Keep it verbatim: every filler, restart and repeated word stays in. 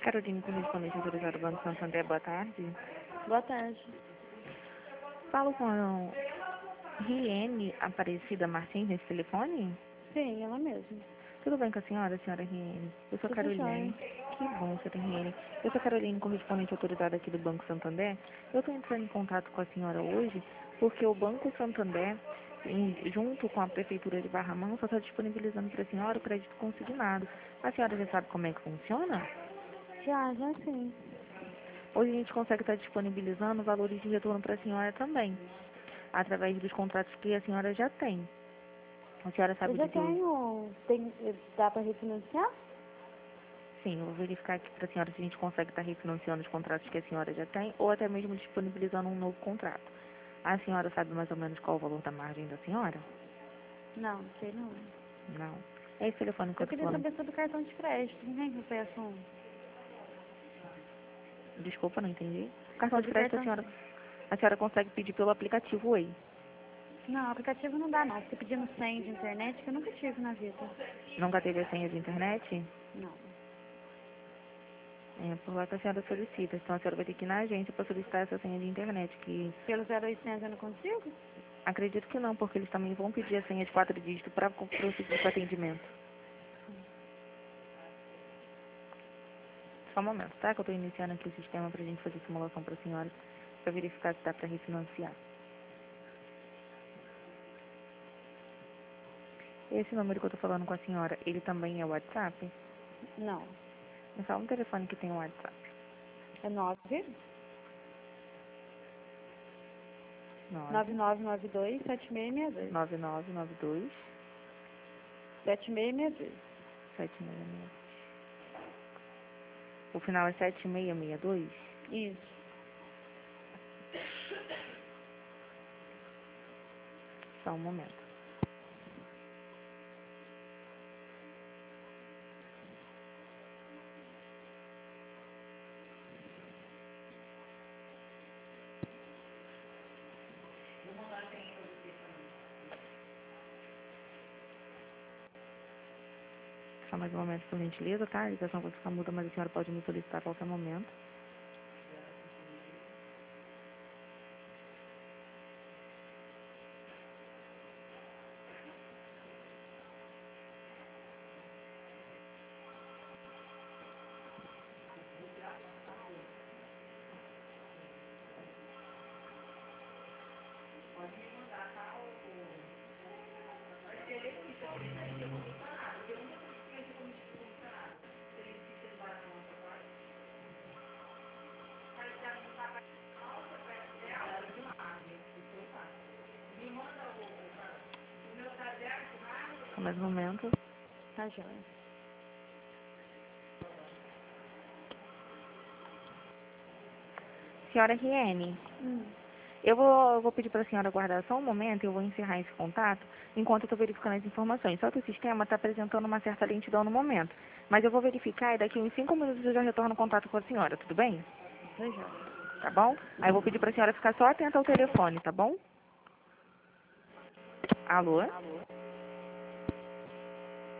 Caroline, correspondente autorizado do Banco Santander, boa tarde. Boa tarde. Falo com a Riene Aparecida Martins nesse telefone? Sim, ela mesma. Tudo bem com a senhora, senhora Riene? Eu sou Tudo Caroline. Que bom, senhora Riene. Eu sou Caroline, correspondente autorizada aqui do Banco Santander. Eu estou entrando em contato com a senhora hoje porque o Banco Santander, em- junto com a Prefeitura de Barra Mansa, está disponibilizando para a senhora o crédito consignado. A senhora já sabe como é que funciona? Já, já sim. Hoje a gente consegue estar disponibilizando valores de retorno para a senhora também, através dos contratos que a senhora já tem. A senhora sabe Eu já dizer o... tenho. Tem, dá para refinanciar? Sim, eu vou verificar aqui para a senhora se a gente consegue estar refinanciando os contratos que a senhora já tem, ou até mesmo disponibilizando um novo contrato. A senhora sabe mais ou menos qual o valor da margem da senhora? Não, sei não. Não. É esse telefone que eu Eu estou queria falando. saber sobre o cartão de crédito. Não tem que eu peço um. Desculpa, não entendi. Cartão de Sobre o crédito a cartão senhora, de... a senhora consegue pedir pelo aplicativo Oi. Não, o aplicativo não dá não. Fica pedindo senha de internet que eu nunca tive na vida. Nunca teve a senha de internet? Não. É, por lá que a senhora solicita. Então a senhora vai ter que ir na agência para solicitar essa senha de internet, que Pelo zero oitocentos eu não consigo? acredito que não, porque eles também vão pedir a senha de quatro dígitos para prosseguir com o atendimento. Só um momento, tá? Que eu estou iniciando aqui o sistema para a gente fazer simulação para a senhora, para verificar se dá para refinanciar. Esse número que eu estou falando com a senhora, ele também é WhatsApp? Não. É só um telefone que tem WhatsApp. É nove nove nove nove nove dois sete seis seis dois. nove nove nove dois sete seis seis dois. sete seis seis. O final é sete seis seis dois? Isso. Só um momento. Só mais um momento, por gentileza, tá? A ligação vai ficar muda, mas a senhora pode me solicitar a qualquer momento. Só mais um momento. Tá joia. Senhora Riene, Hum. eu vou, eu vou pedir para a senhora aguardar só um momento, eu vou encerrar esse contato enquanto eu estou verificando as informações. Só que o sistema está apresentando uma certa lentidão no momento. Mas eu vou verificar e daqui uns cinco minutos eu já retorno o contato com a senhora, tudo bem? Tá joia. Tá bom? Aí eu vou pedir para a senhora ficar só atenta ao telefone, tá bom? Alô?